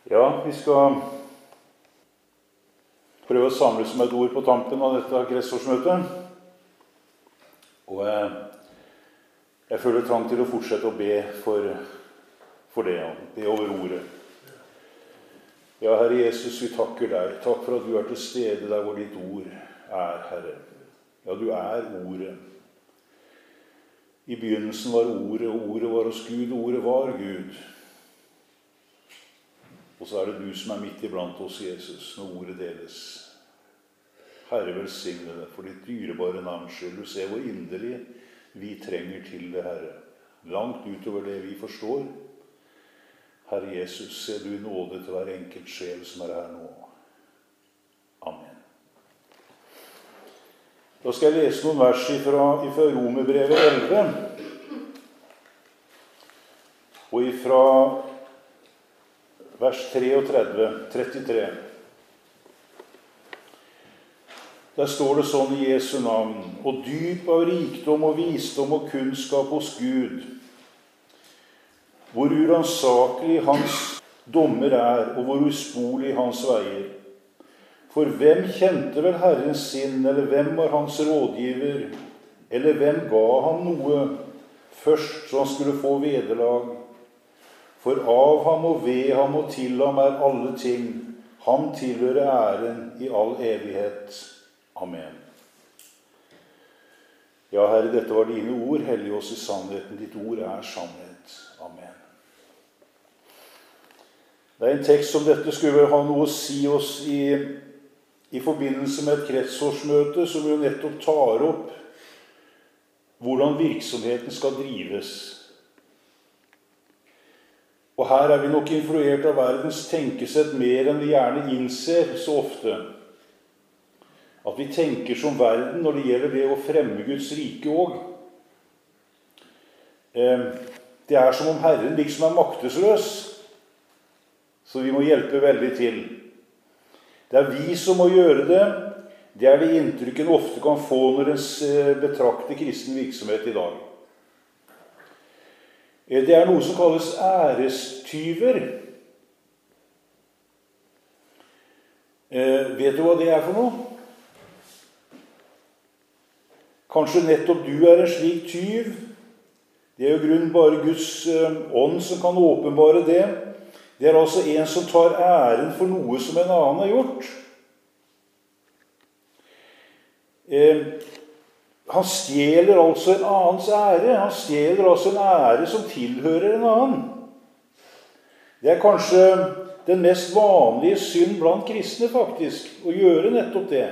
Ja, vi skal prøve å samles med et ord på tampen av dette kretsårsmøtet. Og jeg føler trang til å fortsette å be for det, be over ordet. Ja, Herre Jesus, vi takker deg. Takk for at du er til stede der hvor ditt ord er, Herre. Ja, du er ordet. I begynnelsen var ordet, og ordet var hos Gud, og ordet var Gud. Og så er det du som er midt iblant oss, Jesus, når ordet deles. Herre, velsigne det for ditt dyrebare navns skyld. Du ser hvor inderlig vi trenger til det, Herre. Langt utover det vi forstår. Herre Jesus, se du i nåde til hver enkelt sjel som er her nå. Amen. Da skal jeg lese noen vers fra Romerbrevet 11. Og ifra vers 33. Der står det sånn i Jesu navn: og dyp av rikdom og visdom og kunnskap hos Gud, hvor uransakelig hans dommer er, og hvor uspolig hans veier. For hvem kjente vel Herrens sinn, eller hvem var hans rådgiver, eller hvem ga ham noe først så han skulle få vederlag? For av ham og ved ham og til ham er alle ting. Ham tilhører æren i all evighet. Amen. Ja, Herre, dette var dine ord. Hellig oss i sannheten. Ditt ord er sannhet. Amen. Det er en tekst som dette skulle ha noe å si oss i forbindelse med et kretsårsmøte som jo nettopp tar opp hvordan virksomheten skal drives. Og her er vi nok influert av verdens tenkesett mer enn vi gjerne innser så ofte. At vi tenker som verden når det gjelder det å fremme Guds rike også. Det er som om Herren liksom er maktesløs, så vi må hjelpe veldig til. Det er vi som må gjøre det. Det er det inntrykket en ofte kan få når en betrakter kristen virksomhet i dag. Det er noe som kalles ærestyver. Vet du hva det er for noe? Kanskje nettopp du er en slik tyv. Det er jo grunn bare Guds ånd som kan åpenbare det. Det er altså en som tar æren for noe som en annen har gjort. Han stjeler altså en annens ære. Han stjeler altså en ære som tilhører en annen. Det er kanskje den mest vanlige synd blant kristne, faktisk, å gjøre nettopp det.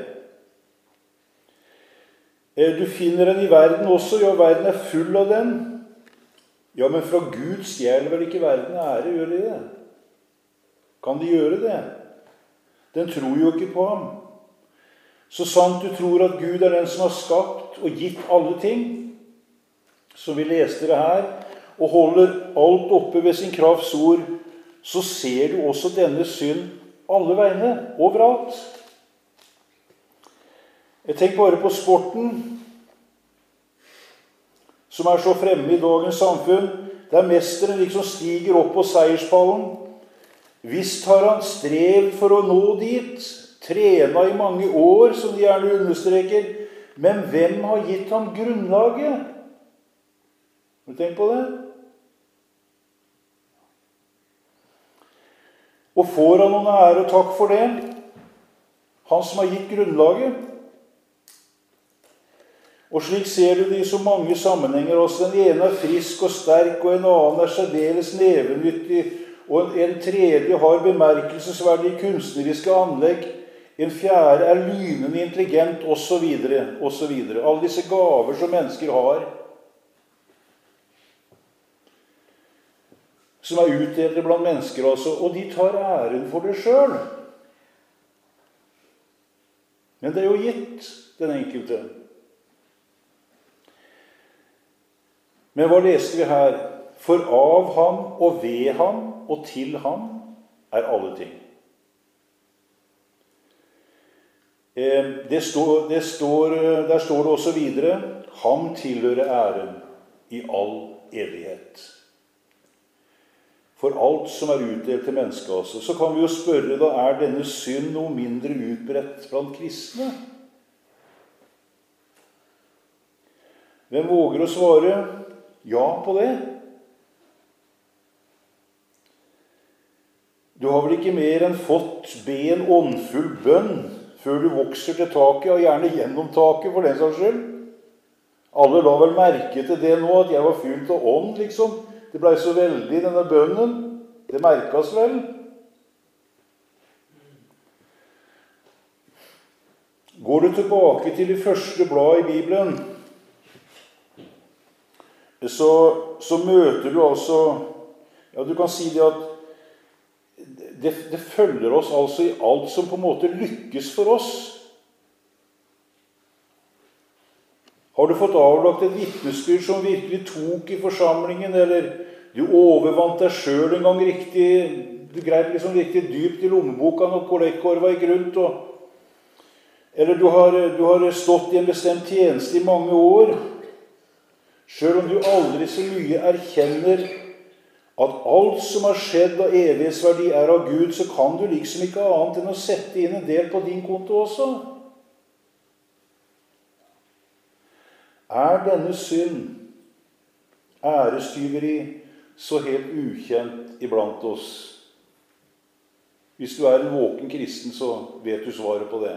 Du finner den i verden også. Ja, verden er full av den. Ja, men fra Gud stjeler vel ikke verden ære, gjør de det? Kan de gjøre det? Den tror jo ikke på ham. Så sant du tror at Gud er den som har skapt og gitt alle ting, som vi leste det her, og holder alt oppe ved sin krafts ord, så ser du også denne synd alle vegne, overalt. Jeg tenker bare på sporten, som er så fremme i dagens samfunn, der mesteren liksom stiger opp på seierspallen. Visst har han strev for å nå dit, trena i mange år, som de gjerne understreker, men hvem har gitt ham grunnlaget? Har du tenkt på det? Og får han noen ære og takk for det? Han som har gitt grunnlaget. Og slik ser du det i så mange sammenhenger. Også den ene er frisk og sterk, og en annen er særdeles nevenyttig, og en tredje har bemerkelsesverdige kunstneriske anlegg. En fjerde er lynende intelligent, og så videre, og så videre. Alle disse gaver som mennesker har, som er utdelte blant mennesker altså, og de tar æren for det selv. Men det er jo gitt den enkelte. Men hva leste vi her? For av ham og ved ham og til ham er alle ting. Der står det også videre: ham tilhører æren i all evighet. for alt som utdelt til mennesket også. Så kan vi jo spørre da, denne synd noe mindre utbredt blant kristne? Hvem våger å svare ja på det? Du har vel ikke mer enn fått be en åndfull bønn før du vokser til taket, og gjerne gjennom taket for den saks skyld? Alle la vel merke til det nå, at jeg var fylt av ånd, liksom. Det ble så veldig, denne bønnen. Det merkes vel. Går du tilbake til det første bladet i Bibelen, så møter du altså, ja, du kan si det at det følger oss altså i alt som på en måte lykkes for oss. Har du fått avlagt et vitnesbyrd som virkelig tok i forsamlingen, eller du overvant deg selv en gang riktig, du greip liksom riktig dypt i lommeboka når kollektkorva gikk rundt, eller du har stått i en bestemt tjeneste i mange år, selv om du aldri så mye erkjenner at alt som har skjedd av evighetsverdi av Gud, så kan du liksom ikke annet enn å sette inn en del på din konto også. Denne synd, ærestyveri, så helt ukjent iblant oss? Hvis du en våken kristen, så vet du svaret på det.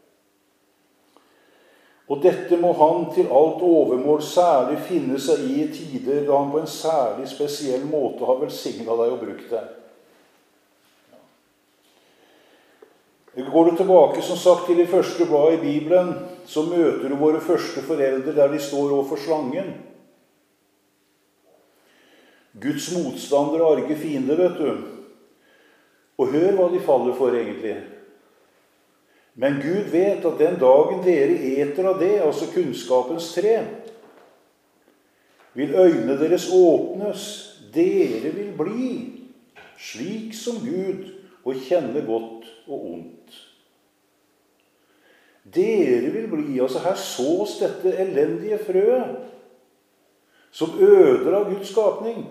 Og dette må han til alt overmål særlig finne seg i tider da han på en særlig spesiell måte har velsignet deg og brukt deg. Går du tilbake som sagt til det første bladet i Bibelen, så møter du våre første foreldre der de står overfor slangen. Guds motstander og arge fiende, vet du. Og hør hva de faller for egentlig. Men Gud vet at den dagen dere eter av det, altså kunnskapens tre, vil øynene deres åpnes, dere vil bli slik som Gud og kjenne godt og ondt. Dere vil bli, altså her sås dette elendige frøet, som ødelegger Guds skapning.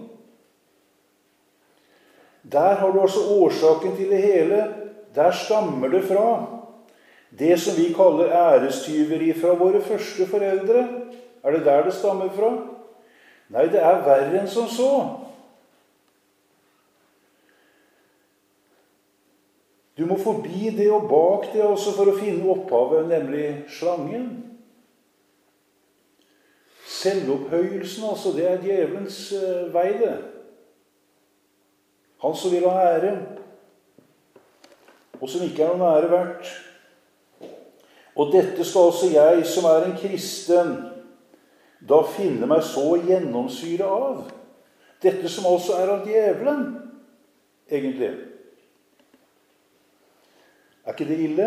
Der har du altså årsaken til det hele, der stammer det fra. Det som vi kaller ærestyveri fra våre første foreldre, det der det stammer fra? Nei, det verre enn som så. Du må forbi det og bak det også for å finne opphavet, nemlig slangen. Selvopphøyelsen, altså, det djevelens vei, det. Han som vil ha ære, og som ikke noen ære verdt. Og dette skal også jeg, som en kristen, da finne meg så gjennomsyre av. Dette som altså av djevelen, egentlig. Ikke det ille?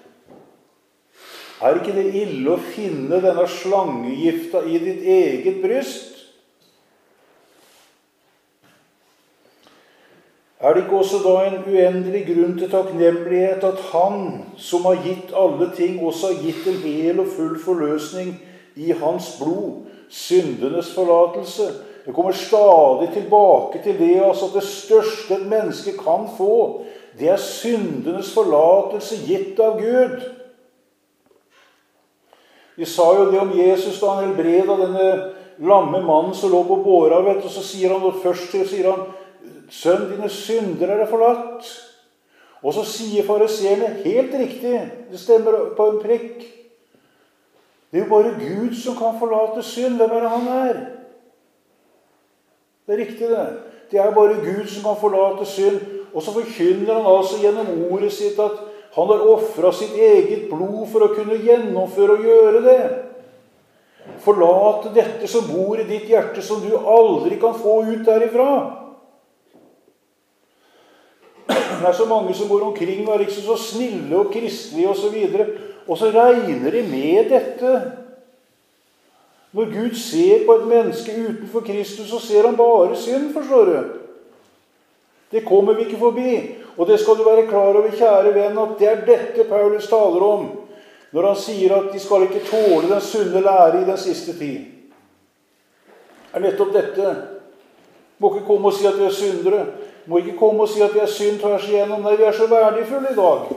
Ikke det ille å finne denne slangegifta i ditt eget bryst? Det ikke også da en uendelig grunn til takknemlighet at han, som har gitt alle ting, også har gitt en hel og full forløsning i hans blod, syndenes forlatelse? Jeg kommer stadig tilbake til det, altså at det største et menneske kan få, det syndenes forlatelse gitt av Gud. Vi sa jo det om Jesus da han helbreda denne lamme mannen som lå på båra, vet du, og så sier han, og først sier han, sønn, dine synder det forlatt. Og så sier fariseerne helt riktig, det stemmer på en prikk. Det jo bare Gud som kan forlate synd. Hvem det han Det riktig det. Det bare Gud som kan forlate synd. Og så forkynner han altså gjennom ordet sitt at han har offret sitt eget blod for å kunne gjennomføre og gjøre det. Forlate dette som bor i ditt hjerte, som du aldri kan få ut derifra. Det så mange som går omkring og liksom så snille og kristelige og så videre, og så regner de med dette. Når Gud ser på et menneske utenfor Kristus, så ser han bare synd, forstår du. Det kommer vi ikke forbi. Og det skal du være klar over, kjære venn, at det dette Paulus taler om, når han sier at de skal ikke tåle den sunne lære i den siste tid. Nettopp dette. Må ikke komme og si at vi syndere. må ikke komme og si at vi er synd tvers igjennom. Nei, vi er så verdifulle i dag.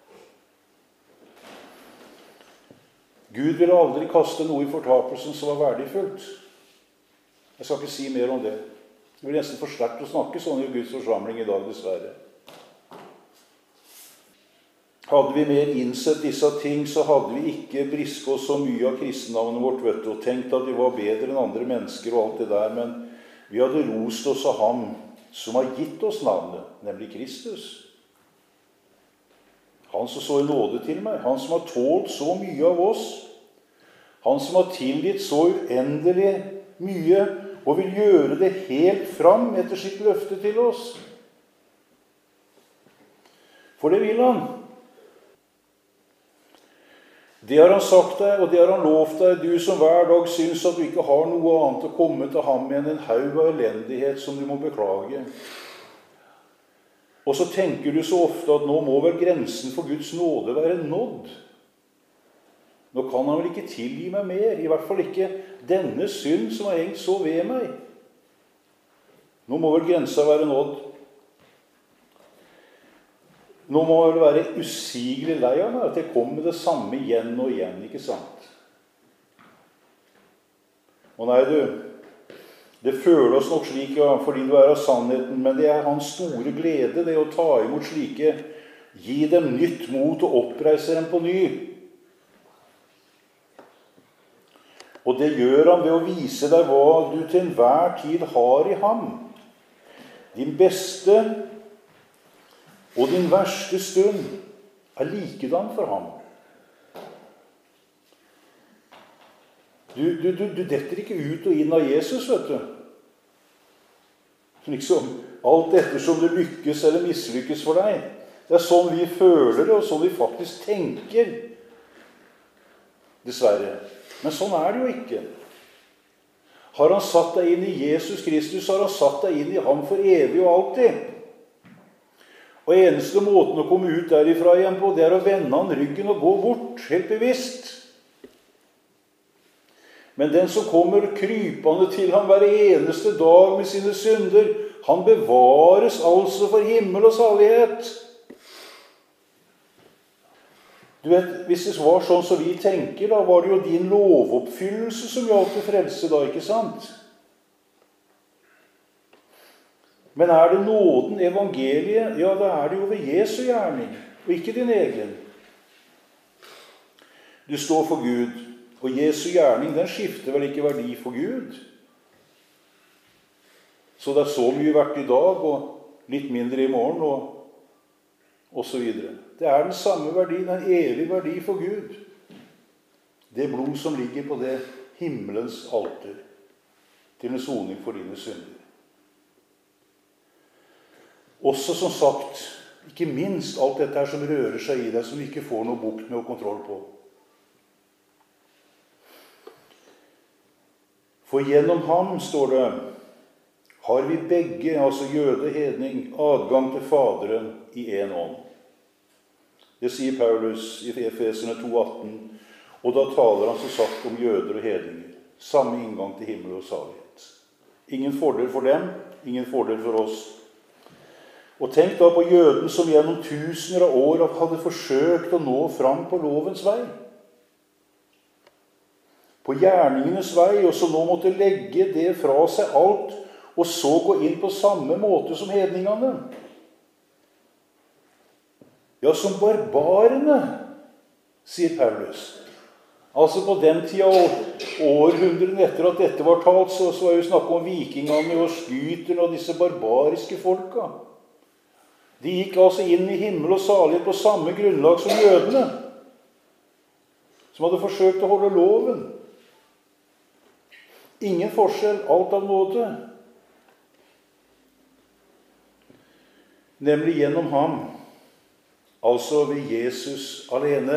Gud ville aldri kaste noe i fortapelsen som var verdifullt. Jeg skal ikke si mer om det. Det blir nesten for sterkt å snakke sånn i Guds forsamling i dag, dessverre. Hadde vi mer innsett disse ting, så hadde vi ikke brisket oss så mye av kristennavnet vårt, vet du, og tenkt at vi var bedre enn andre mennesker og alt det der, men vi hadde rost oss av ham som har gitt oss navnet, nemlig Kristus. Han som så i nåde til meg, han som har tålt så mye av oss, han som har tilgitt så uendelig mye, og vil gjøre det helt fram etter sitt løfte til oss. For det vil han. Det har han sagt deg, og det har han lovt deg, du som hver dag syns at du ikke har noe annet å komme til ham med enn en haug av elendighet som du må beklage. Og så tenker du så ofte at nå må vel grensen for Guds nåde være nådd. Nå kan han vel ikke tilgi meg mer, i hvert fall ikke denne synd som har hengt så ved meg. Nå må vel grensa være nådd. Nå må det være usigelig lei av meg at jeg kommer med det samme igjen og igjen, ikke sant? Og nei, du, det føler oss nok slik, ja, fordi du er av sannheten, men det er hans store glede, det å ta imot slike, gi dem nytt mot og oppreise dem på ny. Og det gjør han ved å vise deg hva du til enhver tid har i ham. Din beste og din verste stund er likedan for ham. Du detter ikke ut og inn av Jesus, vet du. Liksom, alt etter som det lykkes eller mislykkes for deg. Det er sånn vi føler det, og sånn vi faktisk tenker. Dessverre. Men sånn er det jo ikke. Har han satt deg inn i Jesus Kristus, har han satt deg inn i ham for evig og alltid. Og eneste måten å komme ut derifra igjen på, det er å vende han ryggen og gå bort, helt bevisst. Men den som kommer krypende til ham hver eneste dag med sine synder, han bevares altså for himmel og salighet. Du vet, hvis det var sånn som vi tenker, da var det jo din lovoppfyllelse som hjalp til frelse da, ikke sant? Men er det nåden, evangeliet, ja, da er det jo ved Jesu gjerning, og ikke din egen. Du står for Gud, og Jesu gjerning, den skifter vel ikke verdi for Gud. Så det er så mye verdt i dag, og litt mindre i morgen, og så videre. Det er den samme verdi, den evige verdi for Gud. Det blod som ligger på det himmelens alter, til en soning for dine synder. Også som sagt, ikke minst alt dette her som rører seg i deg, som vi ikke får noe bukt med og kontroll på. For gjennom ham, står det, har vi begge, altså jøde, hedning, adgang til Faderen i en ånd. Det sier Paulus i Efeserne 2,18, og da taler han så sagt om jøder og hedninger. Samme inngang til himmel og salighet. Ingen fordel for dem, ingen fordel for oss. Og tenk da på jøden som gjennom tusener av år hadde forsøkt å nå fram på lovens vei. På gjerningenes vei, og som nå måtte legge det fra seg alt, og så gå inn på samme måte som hedningene. Ja, som barbarene, sier Paulus. Altså på den tida, århundrene etter at dette var talt, så var jo snakk om vikingene og skyterne og disse barbariske folka. De gikk altså inn i himmel og salighet på samme grunnlag som jødene, som hadde forsøkt å holde loven. Ingen forskjell, alt av nåde. Nemlig gjennom ham, altså ved Jesus alene.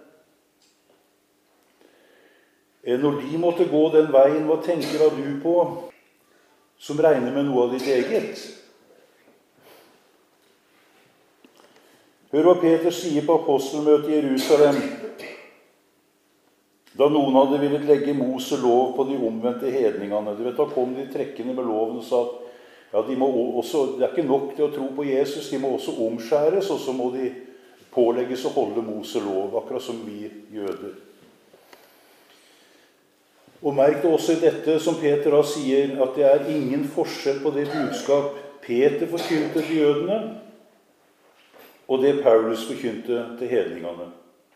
Når de måtte gå den veien, hva tenker da du på, som regner med noe av ditt eget? Hør hva Peter sier på apostelmøtet i Jerusalem, da noen hadde villet legge Mose lov på de omvendte hedningene. Du vet, da kom de trekkende med loven og sa at Ja, de må også, det ikke nok til å tro på Jesus, de må også omskjæres, og så må de pålegges å holde Moselov, akkurat som vi jøder. Og merk det også i dette som Peter da sier, at det ingen forskjell på det budskap Peter forkynte til jødene, og det Paulus forkynte til hedningene.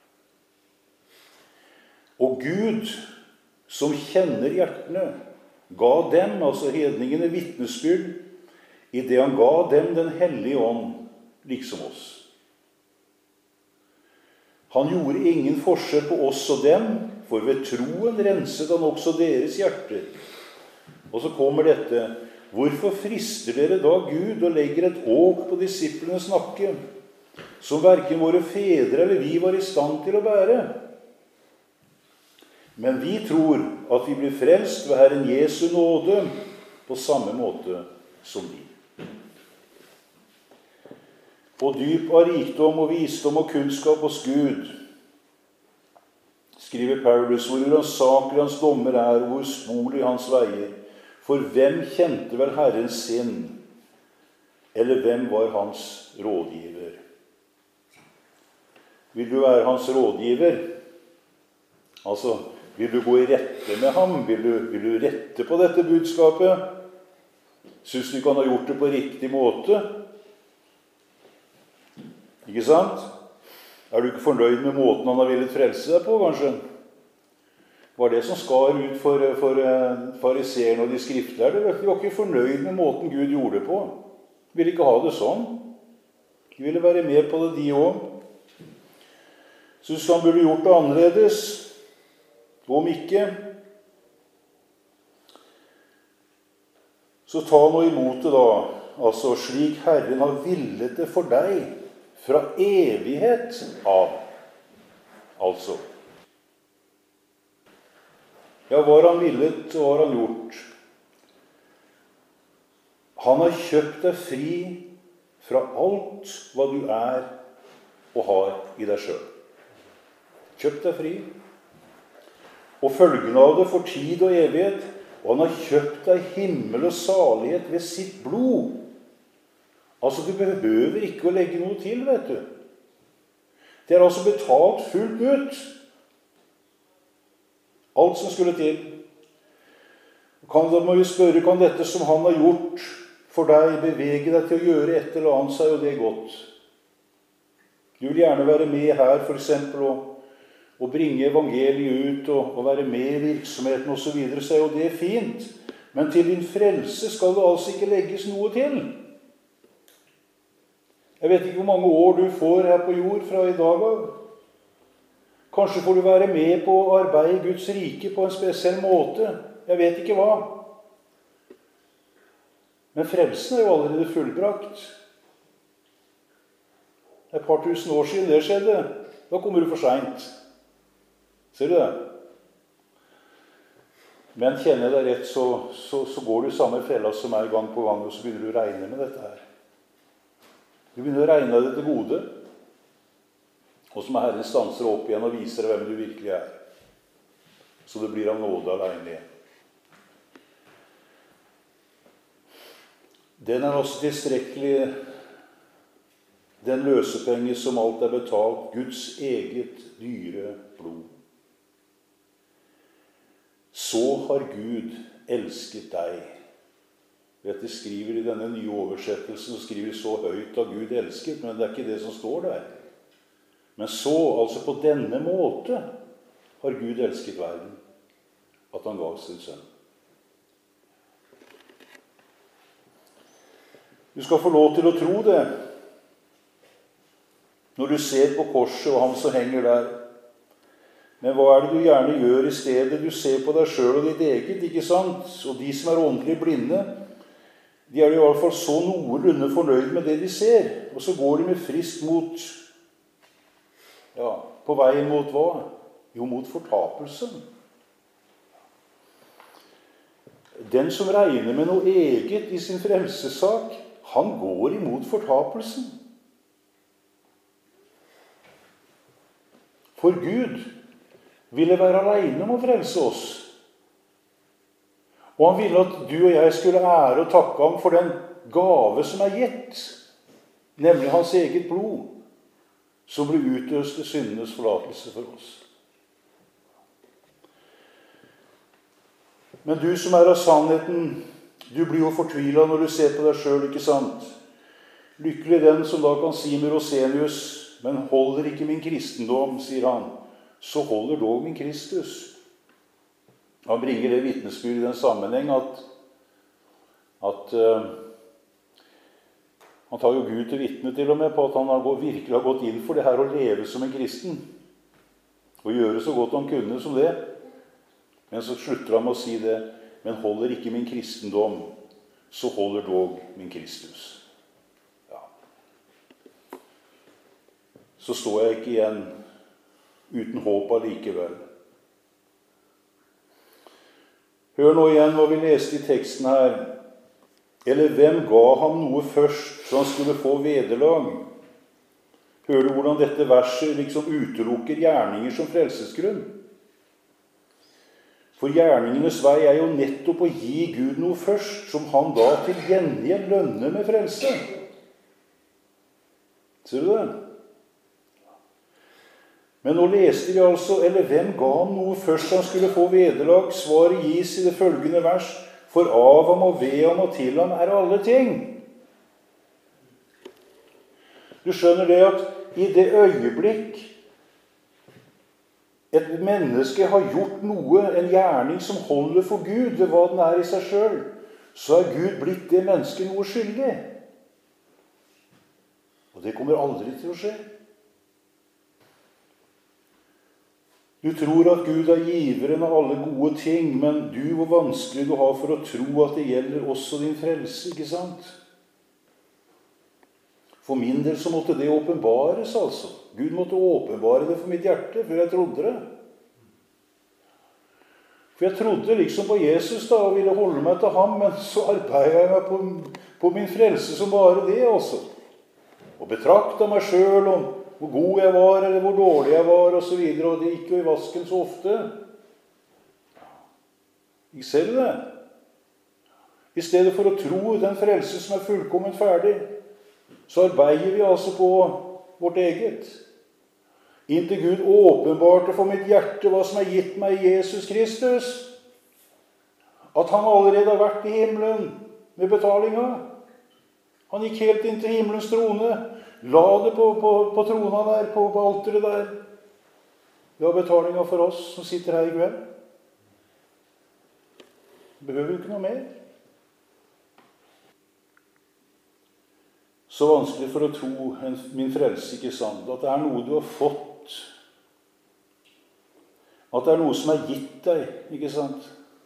Og Gud, som kjenner hjertene, ga dem, altså hedningene, vitnesbyrd, i det han ga dem den hellige ånd, liksom oss. Han gjorde ingen forskjell på oss og dem, for ved troen renset han også deres hjerter. Og så kommer dette: hvorfor frister dere da Gud og legger et åk på disiplenes nakke, som hverken våre fedre eller vi var i stand til å bære? Men vi tror at vi blir frelst ved Herren Jesu nåde på samme måte som de. På dyp av rikdom og visdom og kunnskap hos Gud, skriver Paulus, hvor uransakelige hans dommer og hvor usporlige hans veier. For hvem kjente vel Herrens sinn, eller hvem var hans rådgiver? Vil du være hans rådgiver? Altså, vil du gå i rette med ham? Vil du rette på dette budskapet? Synes du ikke han har gjort det på riktig måte? Ikke sant? Er du ikke fornøyd med måten han har villet frelse deg på, kanskje? Var det som skar ut for fariseerne og de skriftlærde? De var ikke fornøyd med måten Gud gjorde det på. De ville ikke ha det sånn. De ville være med på det, de også. Synes han burde gjort det annerledes. Om ikke, så ta nå imot det da, altså slik Herren har villet det for deg, fra evighet av, altså. Ja, hva har han villet, og hva har han gjort? Han har kjøpt deg fri fra alt hva du og har i deg selv. Kjøpt deg fri. Og følgende av det for tid og evighet, og han har kjøpt deg himmel og salighet ved sitt blod. Altså, du behøver ikke å legge noe til, vet du. Det altså betalt fullt ut. Alt som skulle til. Da må vi spørre, kan dette som han har gjort for deg, bevege deg til å gjøre et eller annet, så jo det godt. Du vil gjerne være med her, for eksempel, og bringe evangeliet ut, og være med i virksomheten og så videre, så jo det fint. Men til din frelse skal det altså ikke legges noe til. Jeg vet ikke hvor mange år du får her på jord fra i dag av. Kanskje får du være med på å arbeide i Guds rike på en spesiell måte. Jeg vet ikke hva. Men frelsen jo allerede fullbrakt. Det et par tusen år siden det skjedde. Da kommer du for sent. Ser du det? Men kjenner jeg deg rett, så går du samme fella som gang på gang, og så begynner du å regne med dette her. Du begynner å regne det til gode, og som Herren stanser opp igjen og viser deg hvem du virkelig er. Så det blir av nåde alene igjen. Den også tilstrekkelig, den løsepenge som alt betalt, Guds eget dyre blod. Så har Gud elsket deg. Vet du, skriver i denne nye oversettelsen, så skriver så høyt av Gud elsket, men det ikke det som står der. Men så, altså på denne måte, har Gud elsket verden, at han gav sin sønn. Du skal få lov til å tro det, når du ser på korset og han som henger der. Men hva det du gjerne gjør i stedet? Du ser på deg selv og ditt eget, ikke sant? Og de som åndelig blinde, de i hvert fall så noenlunde fornøyd med det de ser. Og så går de med frist mot, på veien mot hva? Jo, mot fortapelsen. Den som regner med noe eget i sin frelsesak, han går imot fortapelsen. For Gud ville være alene om å frelse oss. Og han ville at du og jeg skulle ære og takke ham for den gave som er gitt, nemlig hans eget blod, som ble utøst til syndenes forlatelse for oss. Men du som er av sannheten, du blir jo fortvilet når du ser på deg selv, ikke sant? Lykkelig den som da kan si med Rosenius, men holder ikke min kristendom, sier han, så holder dog min Kristus. Han bringer det vitnesbyrd i den sammenheng at han tar jo Gud til vitne til og med på at han virkelig har gått inn for det her å leve som en kristen. Og gjøre så godt han kunne som det. Men så slutter han med å si det, men holder ikke min kristendom, så holder dog min Kristus. Ja. Så står jeg ikke igjen uten håp allikevel. Hør nå igjen hva vi leste i teksten her. Eller hvem ga ham noe først, så han skulle få vederlag? Hører du hvordan dette verset liksom utelukker gjerninger som frelsesgrunn? For gjerningenes vei er jo nettopp å gi Gud noe først, som han da til gjengjeld lønner med frelse. Ser du det? Men nå leste vi altså, eller hvem ga ham noe først han skulle få vederlag? Svaret gis i det følgende vers, for av ham og ved ham og til ham er alle ting. Du skjønner det at i det øyeblikk et menneske har gjort noe, en gjerning som holder for Gud, ved hva den er i seg selv, så er Gud blitt det mennesket noe skyldig. Og det kommer aldri til å skje. Du tror at Gud er giveren av alle gode ting, men du, hvor vanskelig du har for å tro at det gjelder også din frelse, ikke sant? For min del så måtte det åpenbares, altså. Gud måtte åpenbare det for mitt hjerte, før jeg trodde det. For jeg trodde liksom på Jesus da, og ville holde meg til ham, men så arbeidet jeg meg på min frelse som bare det, altså. Og betraktet meg selv om hvor god jeg var, eller hvor dårlig jeg var, og så videre, og det gikk jo i vasken så ofte. Ikke ser du det? I stedet for å tro den frelse som er fullkomment ferdig, så arbeider vi altså på vårt eget. Inntil Gud åpenbarte for mitt hjerte hva som er gitt meg i Jesus Kristus. At han allerede har vært i himmelen med betalinga. Han gikk helt inn til himmelens trone. La det på trona der, på alteret der. Det var betalinga for oss som sitter her i kveld. Behøver ikke noe mer. Så vanskelig for å tro min frelse, ikke sant? At det er noe du har fått. At det er noe som er gitt deg, ikke sant?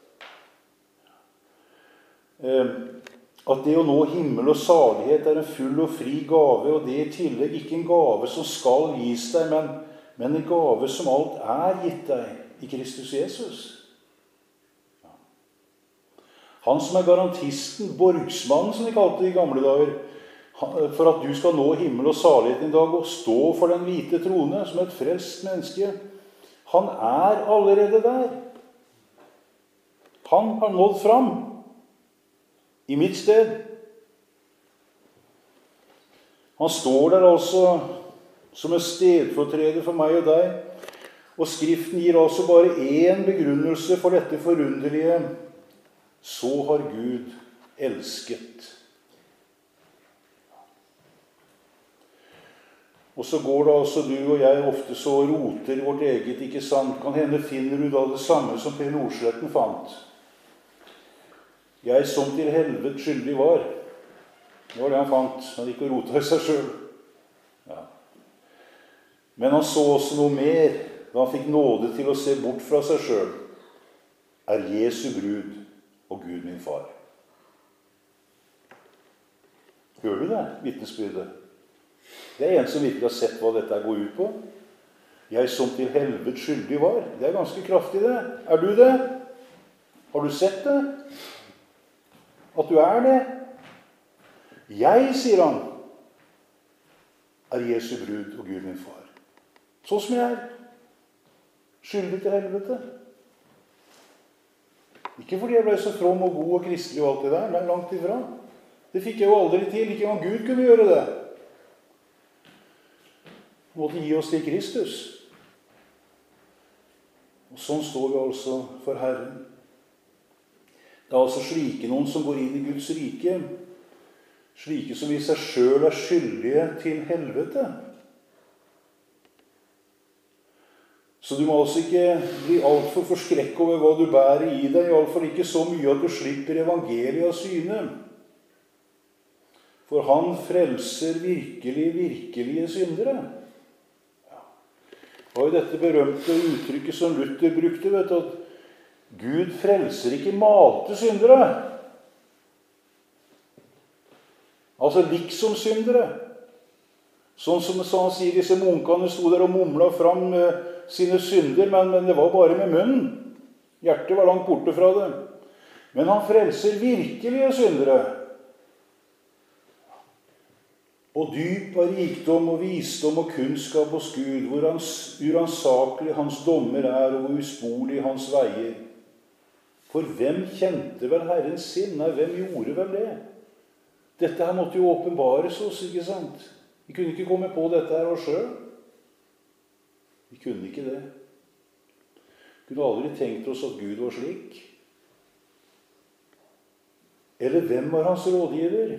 At det å nå himmel og salighet er en full og fri gave, og det i tillegg ikke en gave som skal gis deg, men en gave som alt er gitt deg i Kristus Jesus. Han som er garantisten, borgsmannen som de kalte det i gamle dager, for at du skal nå himmel og salighet en dag og stå for den hvite trone som et frelst menneske, han er allerede der. Han har nådd fram i mitt sted. Han står der altså som en stedfortreder for meg og deg, og Skriften gir altså bare én begrunnelse for dette forunderlige. Så har Gud elsket. Og så går det altså du og jeg ofte så roter i vårt eget, ikke sant? Kan hende finner du da det samme som Per Nordsletten fant. Jeg som til helvete skyldig var. Det var det han fant. Han gikk og rota i seg selv. Ja. Men han så også noe mer da han fikk nåde til å se bort fra seg selv. Er Jesu brud og Gud min far. Hører du det, vitnesbyrdet? Det er en som virkelig har sett hva dette går ut på. Jeg som til helvete skyldig var. Det er ganske kraftig det. Er du det? Har du sett det? At du er det? Jeg, sier han, er Jesu brud og Gud min far. Sånn som jeg er. Skyldig til helvete. Ikke fordi jeg ble så from og god og kristelig og alt det der, men langt ifra. Det fikk jeg jo aldri til. Ikke engang Gud kunne gjøre det. Han måtte gi oss til Kristus. Og sånn står vi altså for Herren. Det er altså slike noen som går inn i Guds rike. Slike som i seg selv er skyldige til helvete. Så du må altså ikke bli alt for forskrekket over hva du bærer i deg, i alle fall ikke så mye at du slipper evangeliet av syne. For han frelser virkelige syndere. Ja. Det var jo dette berømte uttrykket som Luther brukte, vet du, at Gud frelser ikke malte syndere. Altså liksom syndere. Sånn som han sier, disse munkene sto der og mumlet fram sine synder, men det var bare med munnen. Hjertet var langt borte fra det. Men han frelser virkelige syndere. Og dyp av rikdom og visdom og kunnskap hos Gud, hvor uransakelig hans dommer er, og usporlig hans veier. For hvem kjente vel Herrens sinn? Nei, hvem gjorde vel det? Dette her måtte jo åpenbares oss, ikke sant? Vi kunne ikke komme på dette her oss selv. Vi kunne ikke det. Vi kunne aldri tenkt oss at Gud var slik. Eller hvem var hans rådgiver?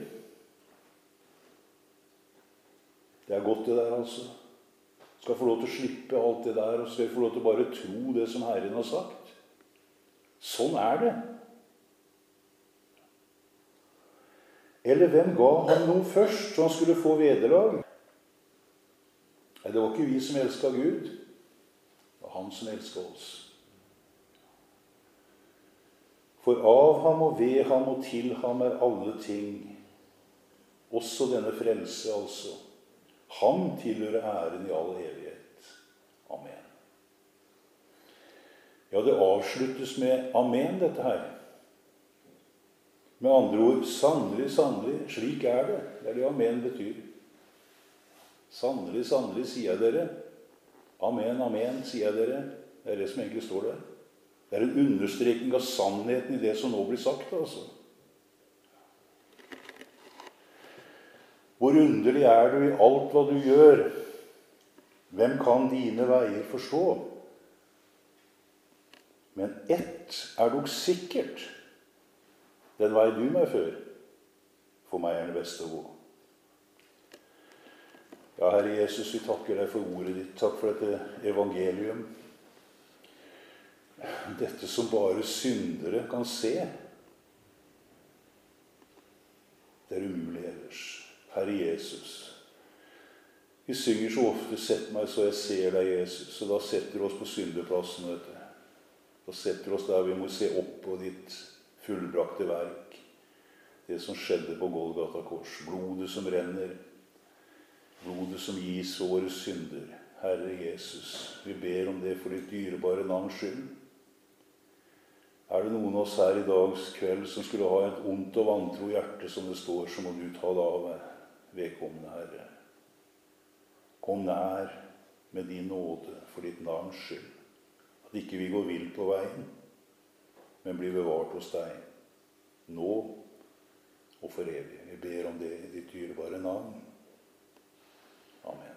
Det er godt det der, altså. Skal få lov til å slippe alt det der, og skal få lov til å bare tro det som Herren har sagt. Sånn er det. Eller hvem ga han noe først, så han skulle få vederlag? Nei, det var ikke vi som elsket Gud. Det var han som elsket oss. For av ham og ved ham og til ham er alle ting. Også denne frelse, altså. Han tilhører æren i all evighet. Amen. Ja, det avsluttes med amen, dette her. Med andre ord, sannelig, sannelig, slik er det. Det er det amen betyr. Sannelig, sannelig, sier jeg dere. Amen, amen, sier jeg dere. Det er det som egentlig står der. Det er en understrekning av sannheten i det som nå blir sagt, altså. Hvor underlig er du i alt hva du gjør? Hvem kan dine veier forstå? Men ett er dog sikkert. Den vei du meg før. For meg er det beste å gå. Ja, Herre Jesus, vi takker deg for ordet ditt. Takk for dette evangelium. Dette som bare syndere kan se. Det er umulig ellers. Herre Jesus, vi synger så ofte 'Sett meg så jeg ser deg, Jesus', og da setter vi oss på syndeplassen, vet du. Da setter vi oss der vi må se opp på ditt fullbrakte verk. Det som skjedde på Golgata kors. Blodet som renner. Blodet som gis for våre synder. Herre Jesus, vi ber om det for ditt dyrebare navns skyld. Er det noen av oss her i dags kveld som skulle ha et ondt og vantro hjerte, som det står, så må du ta det av meg. Vedkommende, Herre. Kom nær med din nåde for ditt navns skyld. At ikke vi går vill på veien, men blir bevart hos deg. Nå og for evig. Vi ber om det i ditt dyrebare navn. Amen.